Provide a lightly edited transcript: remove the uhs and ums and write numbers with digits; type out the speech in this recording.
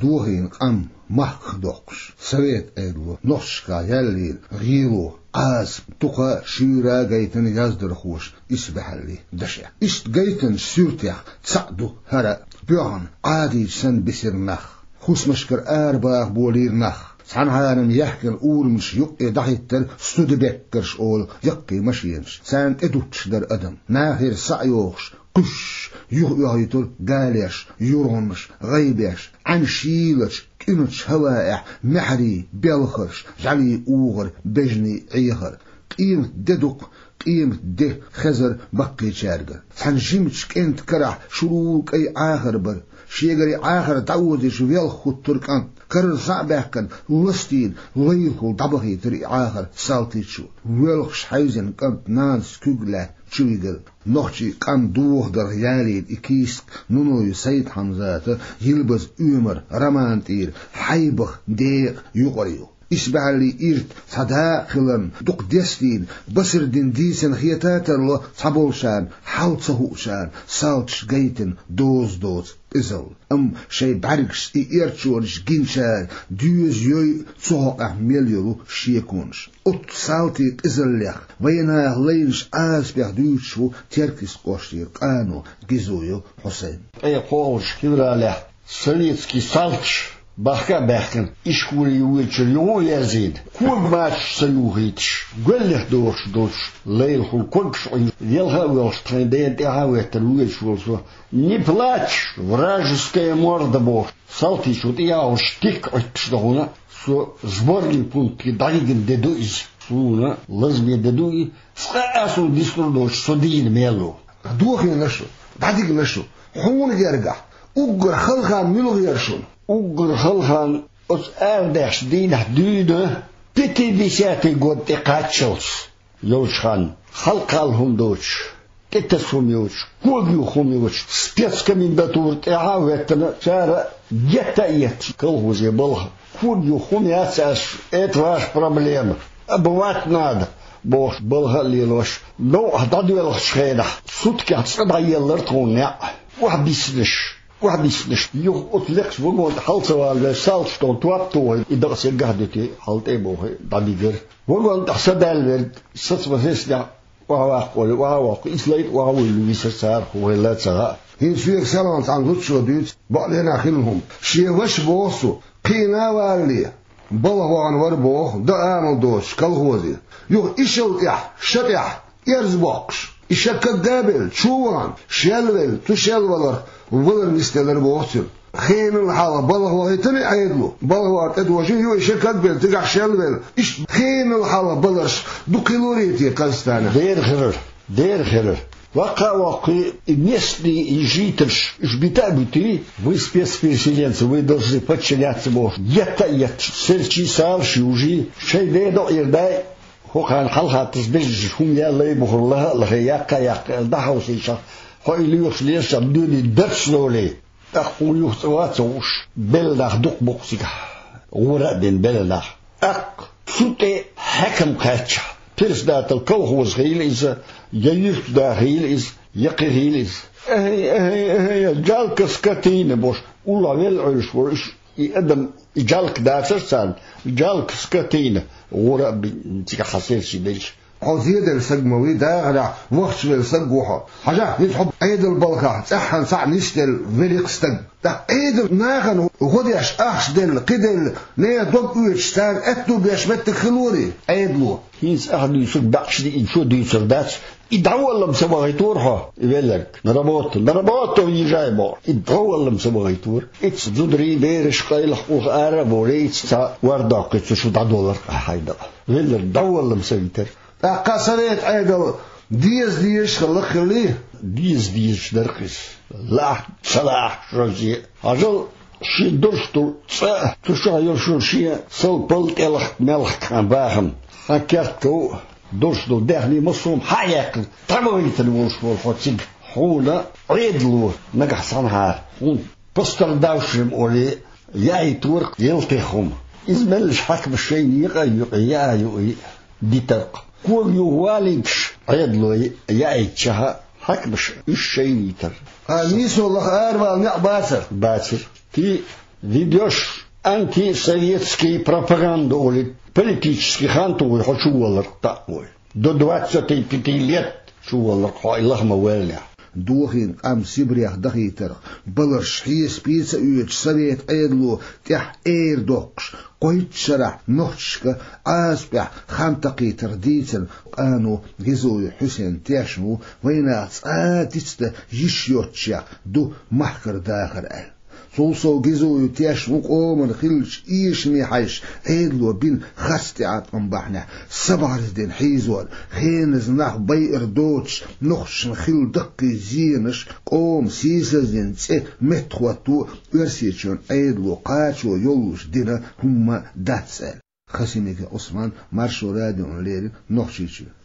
دوهين قم مخ دوقش سويت ايدو نوشكا يلي غيرو قاس تقا شيرا جيتن يزدر خوش اسبح لي دشع است جيتن سورتيخ تصعدو هرا بيان عادي سن بسر نخ خوش مشكر ارباخ بولير نخ سان هانم يحكن أول مش يقي دحيتر سود بكرش أول يقي مشينش سان ادوتش در أدم ناخر سعيوخش قش يهيتر قاليش يرونش غيبيش عن شيلش كنتش هوائح محري بيلخرش جعلي أوغر بجني عيخر قيمة ددق قيمة ده خزر بقي شارقر سان جيمتش كنت كرح شروك أي آخر بر شيغري آخر تعودش ويلخو تركان كرر صعباكن وستين ويلخو طبخي تري آخر سالتيشو ويلخش حيزن كانت نانس كوغلا شويغل نوحشي كان دوه در ياليد إكيسك نونو يسيد حمزات يلبس أمر رمانتير حيبخ ديق يقريو إسبع لي إرت صداخلن دق ديستين بسر دين ديسن خياتاتر لو صبولشان حالتسهوشان سالتش جيتن دوز إزل شي بعرقش إيرتشورش جينشار ديوز يوي تسوق مليورو شيكونش سالتي إزليخ وينا لينش آسبيخ ديوشو تركيس قوشتير قانو جيزويو حسين أي قوش كبرا له سليتسكي سالتش بحكا بحكن إشكولي ويتشر يوم يزيد كل ماتش سيوهيتش قلح دوش ليل خل كلش يلها ويلش تريدين تهاويت الويتش ولسو نبلاتش вражеская морда бог салти шут я уж тик отчдогуна со сборный пункт дайген дедуиз суна лазме дедуи фасу диструдош содин мелу دوخي نشو داديك نشو حون يرجع أجر خلخان ملو يرشون أجر خلخان أس أردش دين حدوده بتي بيساتي قد تقاتشلس يوشخان خلقالهم دوش تتسهم يوش كوغيوهم يوش спецкомендатур تعاوتنا شارع جتايت كلهوز يبلها كوغيوهم ياساش это ваш проблема обывать надо Бог بلها ليلوش نو هدادويل شخينا سوتكي هتصدع يلرتون وحبيسنش يوه أطلقش وقود حالسوا على سالشتون توابتوه إدرس يقهدتي حالت إيبوه داديقر وقود تحسد الورد ستسبسيسنا وعواق إسلايت وعويل ويسرسار وغيلات سراء هين شويك سلامت عن لطشو ديت بقلنا خلهم شيه وش بوصو قينا والي بلغو عن وربوه دا آمل دوش كالغوزي يوه إشلتح شتح يرزبوكش إشاك الدابل شوان شلول تشلولر وولر نستلر بوصل خين الحالة بلغو هيتني عيدلو بلغو ارتدوشي يو إشاك الدابل تقع شلول إش خين الحالة بلرش دو كيلوريتي قلستانا دير خير واقعي местный житель жбитабути вы спецпереселенцы вы должны подчиняться Богу это сельчисарши уже шейдо ирдай وكان حلها تسبيج هم يا الله بخلها لغياك دحوسيشا هاي ليش بدوني درسلولي أخو يوسواتوش بلدخ دق بوكسيكا ورادين بلدخ سوتي حكم كاتشا ترس دات الكوهوز غيليز ييف دا غيليز يقي غيليز هي جالك سكاتين بوش ولا ويلعش ورش يقدم جالك داترسان جالك سكاتين ورا بنتي حسير شي ليش عزيد السجموي ده على وقت السجوحة حاجة يتحب عيد البلقة صحن صح نشتل فيليق استج ده عيد ناخن وخديش أخش دل قدل نيا دوبوش تان أتو بيشمت خلوري عيد له هيس أحد يسوق بقش دي إنشو دي سردات يدعو الله مسوى غيتورها يبلك نربوت ويجاي بار يدعو الله مسوى غيتور إتس زدري بيرش قيل حقوق عرب وريتس ورداق شو $10 هيدا يبلك دعو الله مسوى قصرت عيدل ديز خليه ديز دركس لا صلاح رجي أجل شي درستو تشا يرشون شي سلبلت إلخ ملخ كان باهم حكرتو درستو دهني مصوم حياك تمويت الوش والفتيق حولا عيدلو نجح صنها بستر داوشم أولي ياي تورق يلتخم إزملش حكم الشيء يقي ديترق كل يوالينش عيدلو يايتشها حكمش الشيء يتر نيس والله أربع باسر تي ведешь антисоветские пропаганду или политический ханту хочу такой. До 25 лет شو الله موالنا دوخين أم سبريح دخيتر بلرش حيس بيتس أيوج سبيت أيدلو تح إير دوقش قويت شرح نحشك أسبح خمتقيتر ديتن قانو جزوي حسين تيشمو وينات آتست يشيوتشا دو محكر داخر سوسو جزو يتياش مقوم الخلش إيش ميحيش عيدلو بين خستعات منبحنا سبع رزدين حيزوال خينز نح بيئر دوتش نخش نخل دقي زينش قوم سيسزين تسي متخواتو ارسيتشون عيدلو قاتشو يولوش دينا هما داتسال خسيميك عثمان مارشو راديون ليري نخشيتشو